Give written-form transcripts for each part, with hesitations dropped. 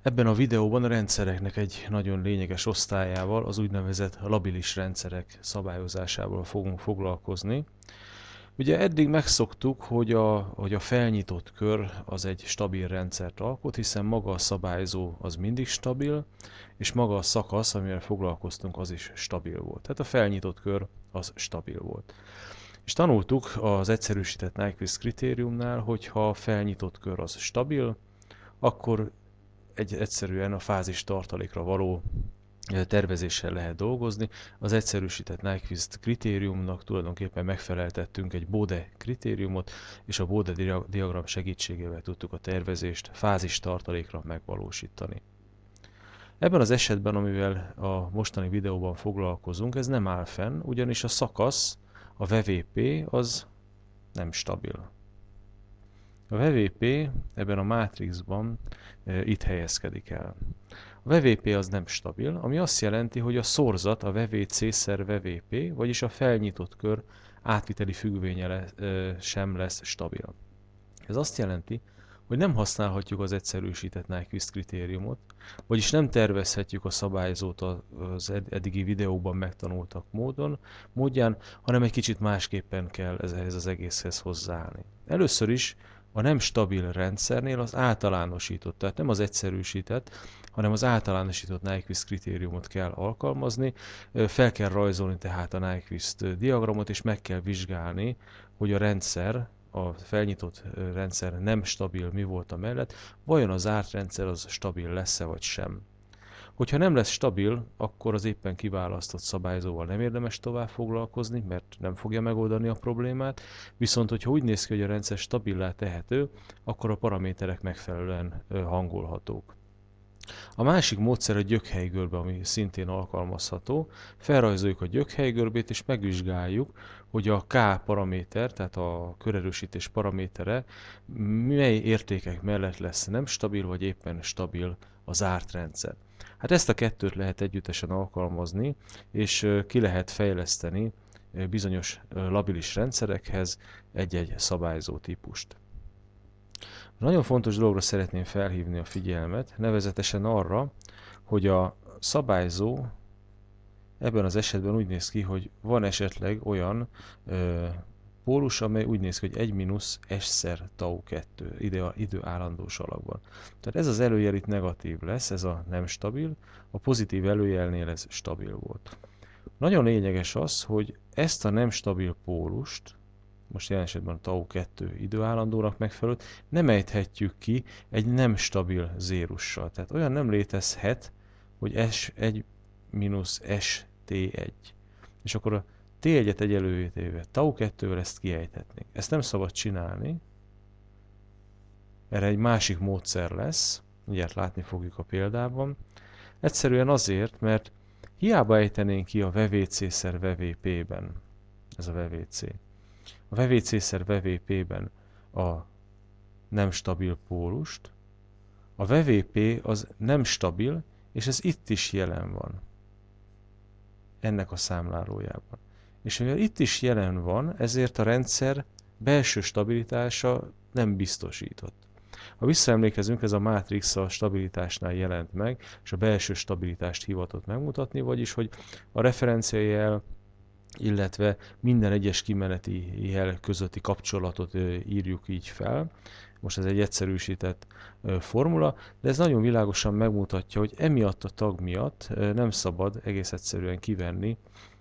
Ebben a videóban a rendszereknek egy nagyon lényeges osztályával, az úgynevezett labilis rendszerek szabályozásával fogunk foglalkozni. Ugye eddig megszoktuk, hogy a felnyitott kör az egy stabil rendszert alkot, hiszen maga a szabályzó az mindig stabil, és maga a szakasz, amivel foglalkoztunk, az is stabil volt. Tehát a felnyitott kör az stabil volt. És tanultuk az egyszerűsített Nyquist kritériumnál, hogy ha a felnyitott kör az stabil, akkor egyszerűen a fázis tartalékra való tervezéssel lehet dolgozni. Az egyszerűsített Nyquist kritériumnak tulajdonképpen megfeleltettünk egy Bode kritériumot, és a Bode diagram segítségével tudtuk a tervezést fázis tartalékra megvalósítani. Ebben az esetben, amivel a mostani videóban foglalkozunk, ez nem áll fenn, ugyanis a szakasz, a VVP az nem stabil. A VVP ebben a mátrixban itt helyezkedik el. A VVP az nem stabil, ami azt jelenti, hogy a szorzat, a VVC szer VVP, vagyis a felnyitott kör átviteli függvénye sem lesz stabil. Ez azt jelenti, hogy nem használhatjuk az egyszerűsített Nyquist kritériumot, vagyis nem tervezhetjük a szabályzót az eddigi videóban megtanultak módján, hanem egy kicsit másképpen kell ehhez az egészhez hozzáállni. Először is a nem stabil rendszernél az általánosított, tehát nem az egyszerűsített, hanem az általánosított Nyquist kritériumot kell alkalmazni, fel kell rajzolni tehát a Nyquist diagramot, és meg kell vizsgálni, hogy a rendszer, a felnyitott rendszer nem stabil mi volt a mellett, vajon a zárt rendszer az stabil lesz-e vagy sem. Hogyha nem lesz stabil, akkor az éppen kiválasztott szabályzóval nem érdemes tovább foglalkozni, mert nem fogja megoldani a problémát, viszont hogyha úgy néz ki, hogy a rendszer stabilá tehető, akkor a paraméterek megfelelően hangolhatók. A másik módszer a gyökhelygörbe, ami szintén alkalmazható. Felrajzoljuk a gyökhelygörbét és megvizsgáljuk, hogy a K paraméter, tehát a körerősítés paramétere mely értékek mellett lesz nem stabil, vagy éppen stabil a zárt rendszer. Hát ezt a kettőt lehet együttesen alkalmazni, és ki lehet fejleszteni bizonyos labilis rendszerekhez egy-egy szabályzó típust. Nagyon fontos dologra szeretném felhívni a figyelmet, nevezetesen arra, hogy a szabályzó ebben az esetben úgy néz ki, hogy van esetleg olyan pólus, amely úgy néz ki, hogy 1 mínusz s-szer tau 2 idő állandós alakban. Tehát ez az előjel itt negatív lesz, ez a nem stabil, a pozitív előjelnél ez stabil volt. Nagyon lényeges az, hogy ezt a nem stabil pólust, most jelen esetben a tau 2 időállandónak megfelelőt, nem ejthetjük ki egy nem stabil zérussal. Tehát olyan nem létezhet, hogy S1 mínusz ST1. És akkor a T1-et egyelővé téve tau 2-vel ezt kiejthetnénk. Ezt nem szabad csinálni. Erre egy másik módszer lesz, mindjárt látni fogjuk a példában. Egyszerűen azért, mert hiába ejtenénk ki a VVC szer VVP-ben, ez a VVC. A VVC szer VVP-ben a nem stabil pólust, a VVP az nem stabil, és ez itt is jelen van. Ennek a számlálójában. És mivel itt is jelen van, ezért a rendszer belső stabilitása nem biztosított. Ha visszaemlékezünk, ez a mátrix a stabilitásnál jelent meg, és a belső stabilitást hivatott megmutatni, vagyis hogy a referenciajel, illetve minden egyes kimeneti jel közötti kapcsolatot írjuk így fel. Most ez egy egyszerűsített formula, de ez nagyon világosan megmutatja, hogy emiatt a tag miatt nem szabad egész egyszerűen kivenni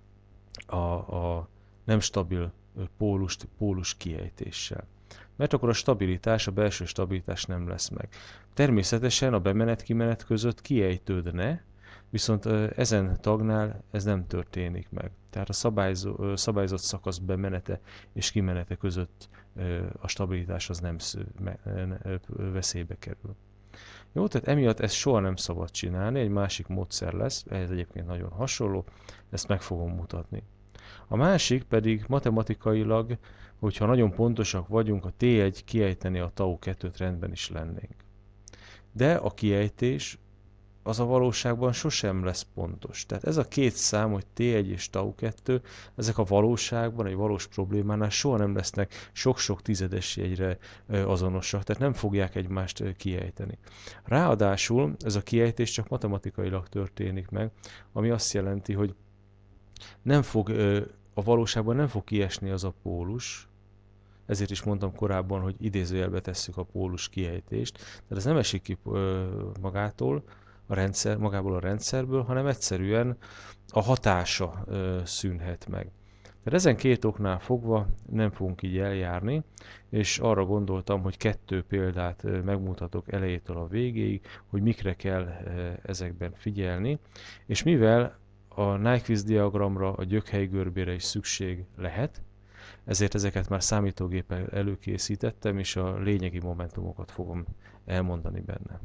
a nem stabil pólus kiejtéssel. Mert akkor a stabilitás, a belső stabilitás nem lesz meg. Természetesen a bemenet-kimenet között kiejtődne, viszont ezen tagnál ez nem történik meg. Tehát a szabályzott szakasz bemenete és kimenete között a stabilitás az nem veszélybe kerül. Jó, tehát emiatt ezt soha nem szabad csinálni, egy másik módszer lesz, ehhez egyébként nagyon hasonló, ezt meg fogom mutatni. A másik pedig matematikailag, hogyha nagyon pontosak vagyunk, a T1 kiejteni a tau 2-t rendben is lennénk. De a kiejtés az a valóságban sosem lesz pontos. Tehát ez a két szám, hogy T1 és Tau2, ezek a valóságban, egy valós problémánál soha nem lesznek sok-sok tizedes jegyre azonosak, tehát nem fogják egymást kiejteni. Ráadásul ez a kiejtés csak matematikailag történik meg, ami azt jelenti, hogy nem fog, a valóságban nem fog kiesni az a pólus, ezért is mondtam korábban, hogy idézőjelbe tesszük a pólus kiejtést, tehát ez nem esik ki magától, magából a rendszerből, hanem egyszerűen a hatása szűnhet meg. Tehát ezen két oknál fogva nem fogunk így eljárni, és arra gondoltam, hogy 2 példát megmutatok elejétől a végéig, hogy mikre kell ezekben figyelni, és mivel a Nyquist diagramra, a gyökhely görbére is szükség lehet, ezért ezeket már számítógéppel előkészítettem, és a lényegi momentumokat fogom elmondani benne.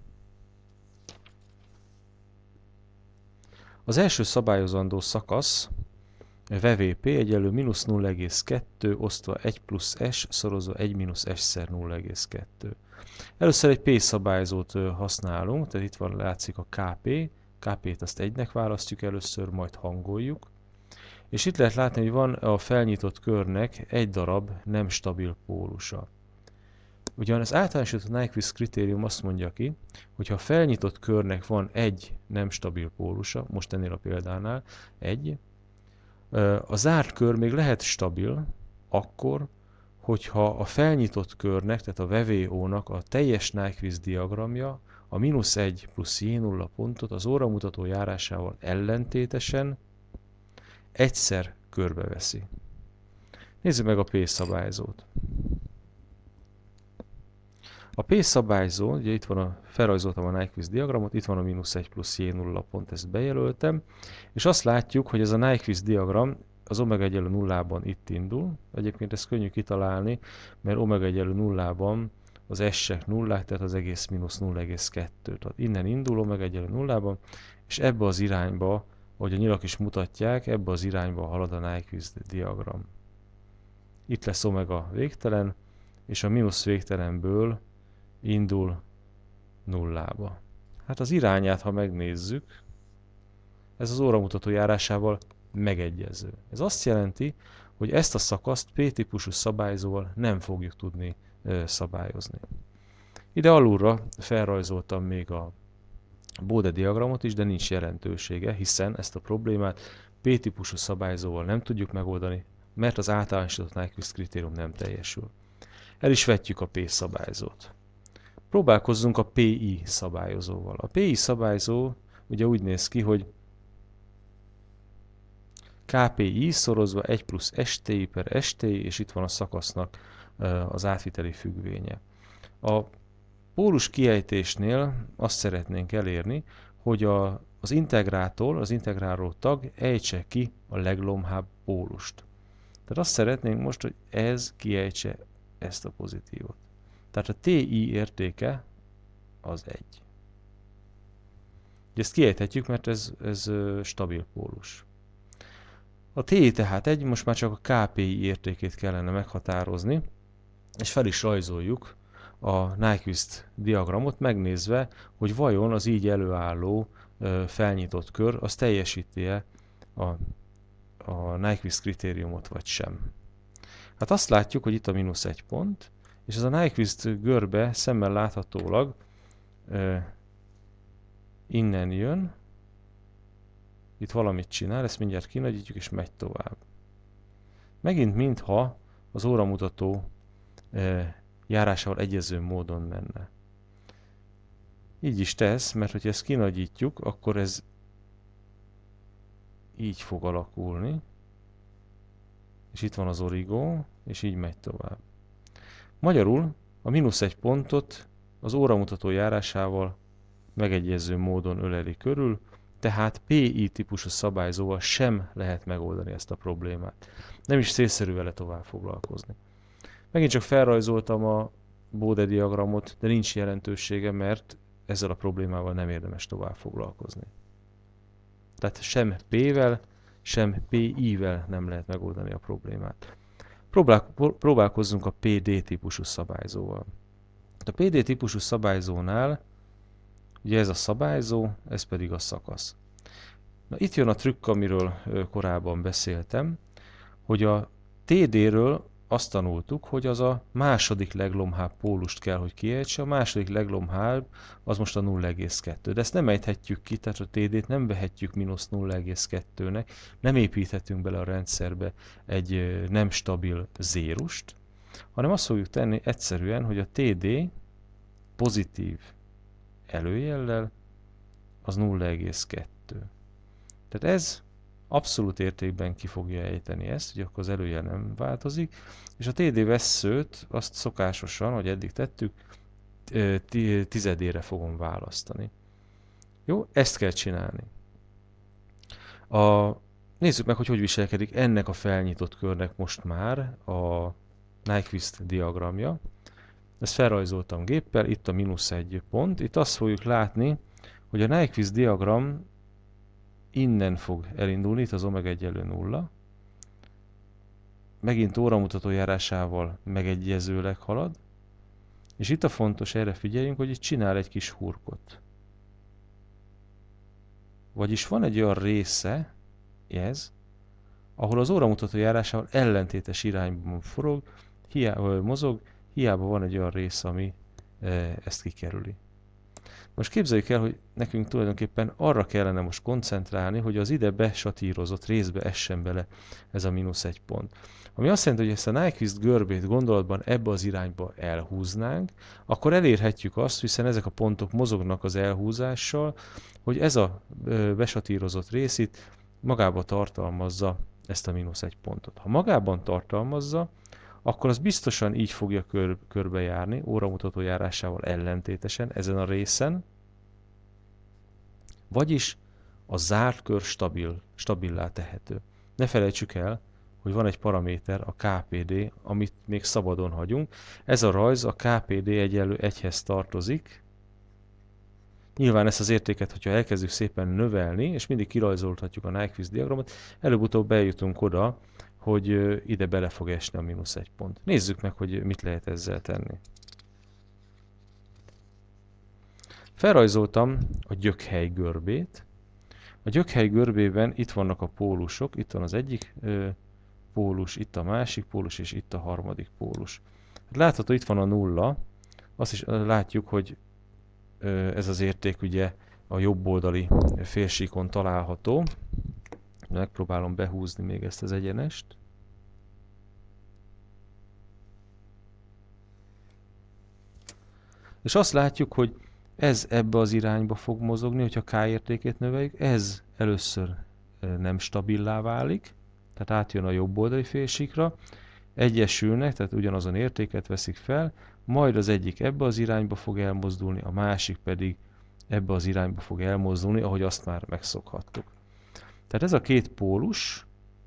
Az első szabályozandó szakasz VVP egyenlő -0,2 osztva 1 plusz S szorozva 1 mínusz S-szer 0,2. Először egy P szabályzót használunk, tehát itt van, látszik a KP. KP-t azt 1-nek választjuk először, majd hangoljuk. És itt lehet látni, hogy van a felnyitott körnek egy darab nem stabil pólusa. Ugyan az általánosított Nyquist kritérium azt mondja ki, hogy ha a felnyitott körnek van egy nem stabil pólusa, most ennél a példánál egy, a zárt kör még lehet stabil, akkor, hogyha a felnyitott körnek, tehát a VVO-nak a teljes Nyquist diagramja a -1 plusz J0 pontot az óramutató járásával ellentétesen egyszer körbeveszi. Nézzük meg a P szabályzót. A P szabályzó, ugye itt van felrajzoltam a Nyquist diagramot, itt van a -1 plusz J0 pont, ezt bejelöltem, és azt látjuk, hogy ez a Nyquist diagram az omega egyenlő nullában itt indul. Egyébként ez könnyű kitalálni, mert omega egyenlő nullában az S-ek nullák, tehát az egész mínusz 0,2. Tehát innen indul omega egyenlő nullában, és ebbe az irányba, ahogy a nyilak is mutatják, ebbe az irányba halad a Nyquist diagram. Itt lesz omega végtelen, és a mínusz végtelenből indul nullába. Hát az irányát, ha megnézzük, ez az óramutató járásával megegyező. Ez azt jelenti, hogy ezt a szakaszt P-típusú szabályzóval nem fogjuk tudni szabályozni. Ide alulra felrajzoltam még a Bode diagramot is, de nincs jelentősége, hiszen ezt a problémát P-típusú szabályzóval nem tudjuk megoldani, mert az általánosított Nyquist kritérium nem teljesül. El is vetjük a P szabályzót. Próbálkozzunk a PI szabályozóval. A PI szabályzó ugye úgy néz ki, hogy KPI szorozva 1 plusz STI per STI, és itt van a szakasznak az átviteli függvénye. A pólus kiejtésnél azt szeretnénk elérni, hogy az integráló tag ejtse ki a leglomhább pólust. Tehát azt szeretnénk most, hogy ez kiejtse ezt a pozitívot. Tehát a TI értéke az 1. Ezt kiejthetjük, mert ez stabil pólus. A TI tehát 1, most már csak a KPI értékét kellene meghatározni, és fel is rajzoljuk a Nyquist diagramot, megnézve, hogy vajon az így előálló felnyitott kör az teljesíti-e a Nyquist kritériumot vagy sem. Hát azt látjuk, hogy itt a -1 pont, és ez a Nyquist görbe szemmel láthatólag innen jön, itt valamit csinál, ezt mindjárt kinagyítjuk és megy tovább. Megint mintha az óramutató járásával egyező módon menne. Így is tesz, mert hogyha ezt kinagyítjuk, akkor ez így fog alakulni, és itt van az origó, és így megy tovább. Magyarul a -1 pontot az óramutató járásával megegyező módon öleli körül, tehát PI típusú szabályzóval sem lehet megoldani ezt a problémát. Nem is célszerű vele tovább foglalkozni. Megint csak felrajzoltam a Bode diagramot, de nincs jelentősége, mert ezzel a problémával nem érdemes tovább foglalkozni. Tehát sem P-vel, sem PI-vel nem lehet megoldani a problémát. Próbálkozzunk a PD típusú szabályzóval. A PD típusú szabályzónál Ugye ez a szabályzó, ez pedig a szakasz. Na itt jön a trükk, amiről korábban beszéltem, hogy a TD-ről azt tanultuk, hogy az a második leglomhább pólust kell, hogy kiejtse. A második leglomhább az most a 0,2. De ezt nem ejthetjük ki, tehát a TD-t nem vehetjük mínusz 0,2-nek, nem építhetünk bele a rendszerbe egy nem stabil zérust, hanem azt fogjuk tenni egyszerűen, hogy a TD pozitív előjellel az 0,2. Tehát ez abszolút értékben ki fogja ejteni ezt, hogy akkor az előjel nem változik, és a TD vesszőt azt szokásosan, ahogy eddig tettük, tizedére fogom választani. Jó, ezt kell csinálni. Nézzük meg, hogy viselkedik ennek a felnyitott körnek most már a Nyquist diagramja. Ezt felrajzoltam géppel, itt a -1 pont. Itt azt fogjuk látni, hogy a Nyquist diagram innen fog elindulni, itt az omega egyenlő 0. Megint óramutató járásával megegyezőleg halad. És itt a fontos, erre figyeljünk, hogy itt csinál egy kis hurkot. Vagyis van egy olyan része, ez, ahol az óramutató járásával ellentétes irányban mozog, hiába van egy olyan része, ami ezt kikerüli. Most képzeljük el, hogy nekünk tulajdonképpen arra kellene most koncentrálni, hogy az ide besatírozott részbe essen bele ez a -1 pont. Ami azt jelenti, hogy ezt a Nyquist görbét gondolatban ebbe az irányba elhúznánk, akkor elérhetjük azt, hiszen ezek a pontok mozognak az elhúzással, hogy ez a besatírozott rész itt magába tartalmazza ezt a -1 pontot. Ha magában tartalmazza, akkor az biztosan így fogja körbejárni, óramutató járásával ellentétesen ezen a részen, vagyis a zárt kör stabilá tehető. Ne felejtsük el, hogy van egy paraméter, a KPD, amit még szabadon hagyunk. Ez a rajz a KPD egyenlő 1-hez tartozik. Nyilván ezt az értéket, hogyha elkezdjük szépen növelni, és mindig kirajzolhatjuk a Nyquist diagramot, előbb-utóbb eljutunk oda, hogy ide bele fog esni a -1 pont. Nézzük meg, hogy mit lehet ezzel tenni. Felrajzoltam a gyökhely görbét. A gyökhely görbében itt vannak a pólusok, itt van az egyik pólus, itt a másik pólus, és itt a harmadik pólus. Látható, itt van a 0, azt is látjuk, hogy ez az érték ugye a jobb oldali félsíkon található. Megpróbálom behúzni még ezt az egyenest. És azt látjuk, hogy ez ebbe az irányba fog mozogni, hogyha K értékét növeljük. Ez először nem stabilá válik, tehát átjön a jobb oldali félsíkra. Egyesülnek, tehát ugyanazon értéket veszik fel, majd az egyik ebbe az irányba fog elmozdulni, a másik pedig ebbe az irányba fog elmozdulni, ahogy azt már megszokhattuk. Tehát ez a két pólus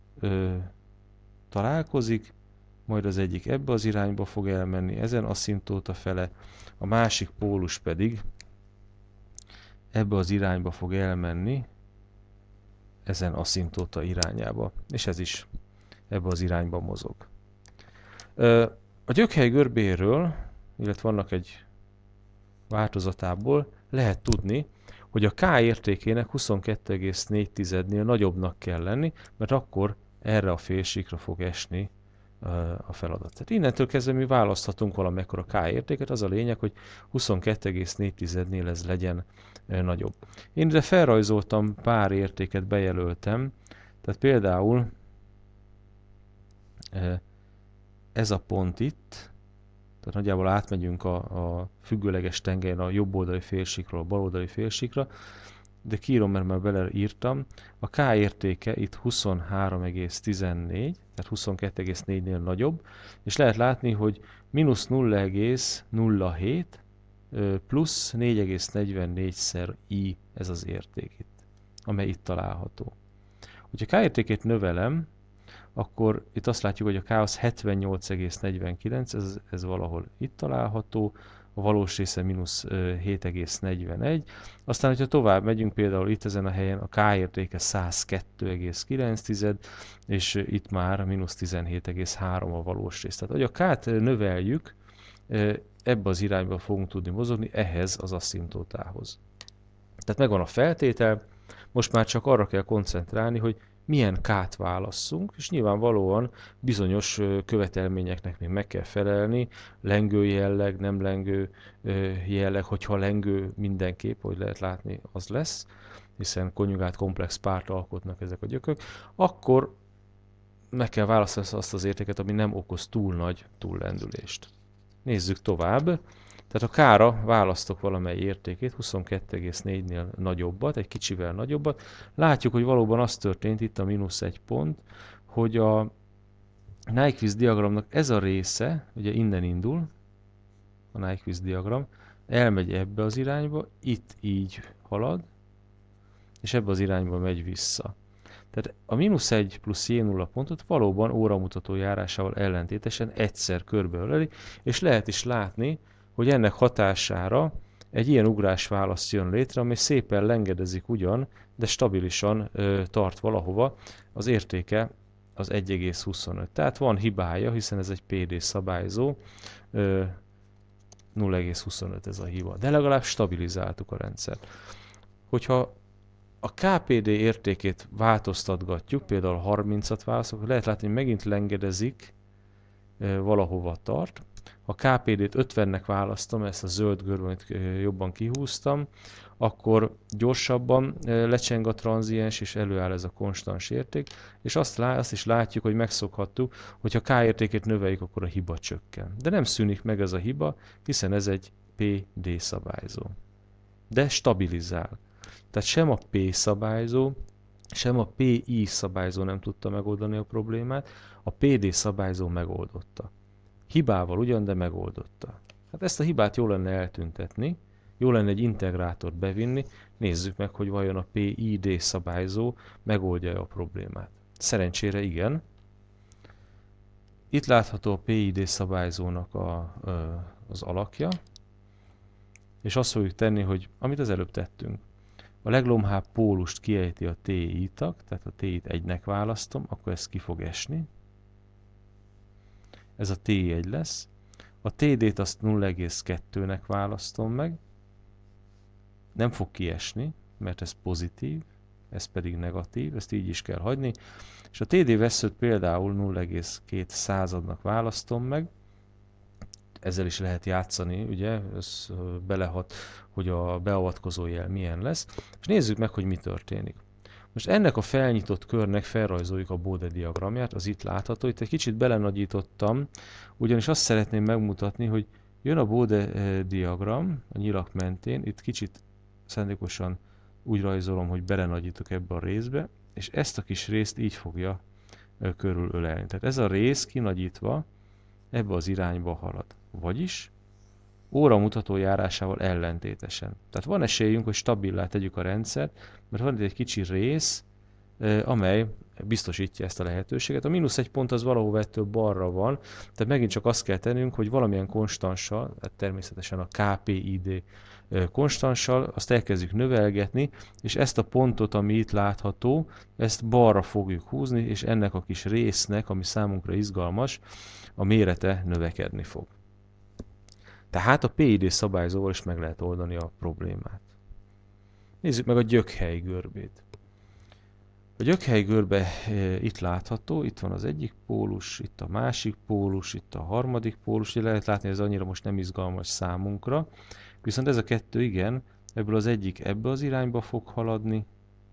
találkozik, majd az egyik ebbe az irányba fog elmenni, ezen aszimtóta fele, a másik pólus pedig ebbe az irányba fog elmenni, ezen aszimtóta irányába, és ez is ebbe az irányba mozog. A gyökhely görbéről, illetve vannak egy változatából lehet tudni, hogy a K értékének 22,4-nél nagyobbnak kell lenni, mert akkor erre a félsíkra fog esni a feladat. Tehát innentől kezdve mi választhatunk valamekkora K értéket, az a lényeg, hogy 22,4-nél ez legyen nagyobb. Én ide felrajzoltam pár értéket, bejelöltem, tehát például ez a pont itt, tehát nagyjából átmegyünk a függőleges tengelyen a jobb oldali félsíkról a bal oldali félsíkra, de kiírom, mert már beleírtam. A K értéke itt 23,14, tehát 22,4-nél nagyobb, és lehet látni, hogy -0,07 plusz 4,44-szer I ez az érték itt, amely itt található. Hogyha K értékét növelem, akkor itt azt látjuk, hogy a K az 78,49, ez valahol itt található, a valós része -7,41. Aztán, hogyha tovább megyünk, például itt ezen a helyen a K értéke 102,9, és itt már -17,3 a valós rész. Tehát, hogy a K-t növeljük, ebbe az irányba fogunk tudni mozogni, ehhez az aszimtótához. Tehát megvan a feltétel, most már csak arra kell koncentrálni, hogy milyen K-t válasszunk, és nyilvánvalóan bizonyos követelményeknek még meg kell felelni, lengő jelleg, nem lengő jelleg, hogyha lengő mindenképp, hogy lehet látni, az lesz, hiszen konjugált komplex párt alkotnak ezek a gyökök, akkor meg kell választani azt az értéket, ami nem okoz túl nagy túllendülést. Nézzük tovább. Tehát a K-ra választok valamely értékét, 22,4-nél nagyobbat, egy kicsivel nagyobbat. Látjuk, hogy valóban az történt, itt a -1 pont, hogy a Nyquist diagramnak ez a része, ugye innen indul, a Nyquist diagram, elmegy ebbe az irányba, itt így halad, és ebbe az irányba megy vissza. Tehát a -1 plusz J0 pontot valóban óramutató járásával ellentétesen egyszer körbeöleli, és lehet is látni, hogy ennek hatására egy ilyen ugrásválasz jön létre, ami szépen lengedezik ugyan, de stabilisan tart valahova, az értéke az 1,25. Tehát van hibája, hiszen ez egy PD szabályzó, 0,25 ez a hiba. De legalább stabilizáltuk a rendszert. Hogyha a KPD értékét változtatgatjuk, például 30-at választok, lehet látni, hogy megint lengedezik, valahova tart. Ha KPD-t 50-nek választom, ezt a zöld görböt jobban kihúztam, akkor gyorsabban lecseng a tranziens, és előáll ez a konstans érték, és azt is látjuk, hogy megszokhattuk, hogy ha K értékét növeljük, akkor a hiba csökken. De nem szűnik meg ez a hiba, hiszen ez egy PD szabályzó. De stabilizál. Tehát sem a P szabályzó, sem a PI szabályzó nem tudta megoldani a problémát, a PD szabályzó megoldotta. Hibával ugyan, de megoldotta. Hát ezt a hibát jó lenne eltüntetni, jó lenne egy integrátort bevinni, nézzük meg, hogy vajon a PID szabályzó megoldja a problémát. Szerencsére igen. Itt látható a PID szabályzónak az alakja, és azt fogjuk tenni, hogy amit az előbb tettünk. A leglomhább pólust kiejti a TI tag, tehát a TI-t 1-nek választom, akkor ez ki fog esni. Ez a TI1 lesz. A TD-t azt 0,2-nek választom meg. Nem fog kiesni, mert ez pozitív, ez pedig negatív, ezt így is kell hagyni. És a TD veszőt például 0,2 választom meg. Ezzel is lehet játszani, ugye, ez belehat, hogy a beavatkozó jel milyen lesz. És nézzük meg, hogy mi történik. Most ennek a felnyitott körnek felrajzoljuk a Bode diagramját, az itt látható. Itt egy kicsit belenagyítottam, ugyanis azt szeretném megmutatni, hogy jön a Bode diagram a nyilak mentén, itt kicsit szándékosan úgy rajzolom, hogy belenagyítok ebbe a részbe, és ezt a kis részt így fogja körülölelni. Tehát ez a rész kinagyítva ebbe az irányba halad. Vagyis óramutató járásával ellentétesen. Tehát van esélyünk, hogy stabilá tegyük a rendszert, mert van itt egy kicsi rész, amely biztosítja ezt a lehetőséget. A -1 pont az valahol ettől balra van, tehát megint csak azt kell tennünk, hogy valamilyen konstanssal, tehát természetesen a KPID konstanssal, azt elkezdjük növelgetni, és ezt a pontot, ami itt látható, ezt balra fogjuk húzni, és ennek a kis résznek, ami számunkra izgalmas, a mérete növekedni fog. Tehát a PID szabályzóval is meg lehet oldani a problémát. Nézzük meg a gyökhely görbét. A gyökhely görbe itt látható, itt van az egyik pólus, itt a másik pólus, itt a harmadik pólus, ugye lehet látni, hogy ez annyira most nem izgalmas számunkra, viszont ez a kettő igen, ebből az egyik ebbe az irányba fog haladni,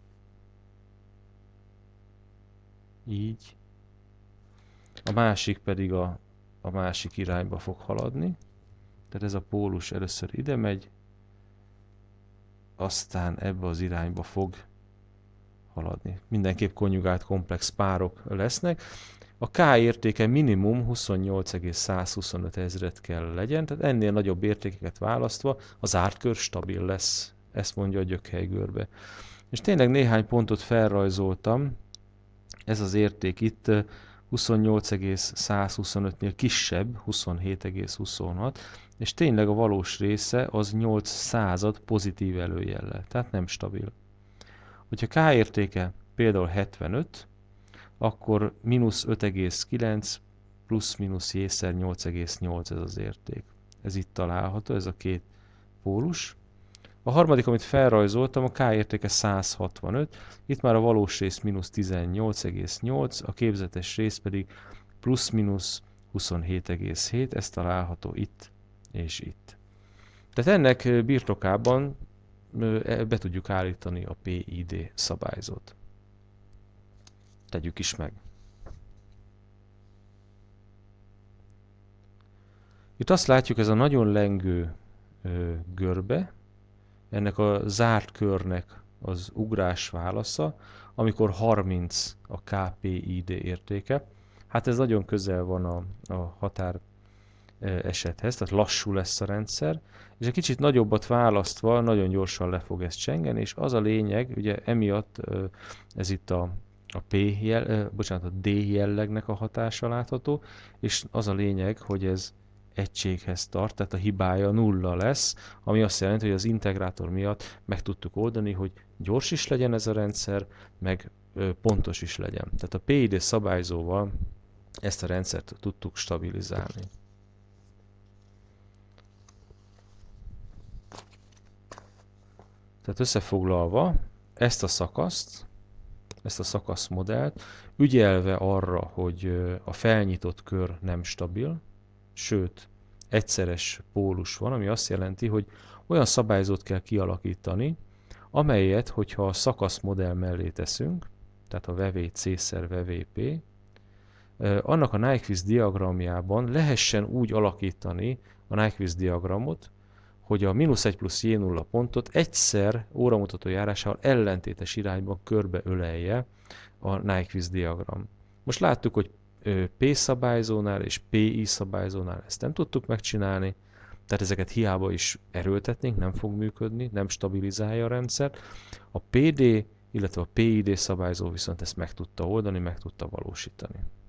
így, a másik pedig a másik irányba fog haladni. Tehát ez a pólus először ide megy, aztán ebbe az irányba fog haladni. Mindenképp konjugált komplex párok lesznek. A K értéke minimum 28,125 ezret kell legyen, tehát ennél nagyobb értékeket választva az ártkör stabil lesz. Ezt mondja a gyökhely görbe. És tényleg néhány pontot felrajzoltam. Ez az érték itt 28,125-nél kisebb, 27,26, és tényleg a valós része az 800 pozitív előjellel, tehát nem stabil. Hogyha K értéke például 75, akkor -5,9 plusz-minusz J-szer 8,8 ez az érték. Ez itt található, ez a két pólus. A harmadik, amit felrajzoltam, a K értéke 165, itt már a valós rész mínusz 18,8, a képzetes rész pedig plusz-minusz 27,7, ez található itt és itt. Tehát ennek birtokában be tudjuk állítani a PID szabályzót. Tegyük is meg. Itt azt látjuk, ez a nagyon lengő görbe, ennek a zárt körnek az ugrás válasza, amikor 30 a KPID értéke. Hát ez nagyon közel van a határ esethez, tehát lassú lesz a rendszer, és egy kicsit nagyobbat választva nagyon gyorsan le fog ezt csengeni, és az a lényeg, ugye emiatt ez itt a a D jellegnek a hatása látható, és az a lényeg, hogy ez egységhez tart, tehát a hibája nulla lesz, ami azt jelenti, hogy az integrátor miatt meg tudtuk oldani, hogy gyors is legyen ez a rendszer, meg pontos is legyen. Tehát a PID szabályzóval ezt a rendszert tudtuk stabilizálni. Tehát összefoglalva, ezt a szakaszmodellt ügyelve arra, hogy a felnyitott kör nem stabil, sőt, egyszeres pólus van, ami azt jelenti, hogy olyan szabályzót kell kialakítani, amelyet, hogyha a szakaszmodell mellé teszünk, tehát a vevé C-szer vevé P, annak a Nyquist diagramjában lehessen úgy alakítani a Nyquist diagramot, hogy a -1 plusz J0 pontot egyszer óramutató járásával ellentétes irányban körbe ölelje a Nyquist diagram. Most láttuk, hogy P szabályzónál és PI szabályzónál ezt nem tudtuk megcsinálni, tehát ezeket hiába is erőltetnénk, nem fog működni, nem stabilizálja a rendszert. A PD, illetve a PID szabályzó viszont ezt meg tudta oldani, meg tudta valósítani.